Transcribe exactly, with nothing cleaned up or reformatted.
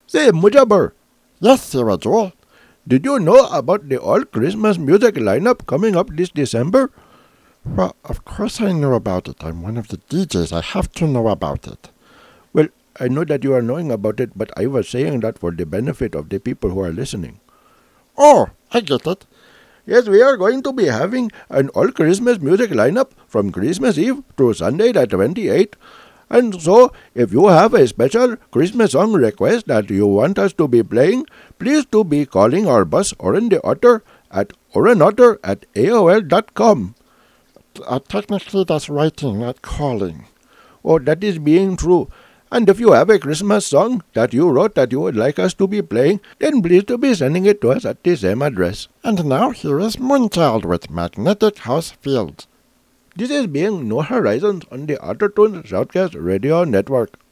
Say, Mujabber, Yes, Sir Joel. did you know about the all Christmas music lineup coming up this December? Well, of course I know about it. I'm one of the D Js. I have to know about it. Well, I know that you are knowing about it, but I was saying that for the benefit of the people who are listening. Oh, I get it. Yes, we are going to be having an all Christmas music lineup from Christmas Eve to Sunday the twenty-eighth. And so, if you have a special Christmas song request that you want us to be playing, please do be calling our boss, Oren the Otter, at orenotter at A O L dot com. Uh, technically, that's writing, not calling. Oh, that is being true. And if you have a Christmas song that you wrote that you would like us to be playing, then please do be sending it to us at the same address. And now here is Moonchild with Magnetic House Field. This is being No Horizons on the Ottertoon Shoutcast Radio Network.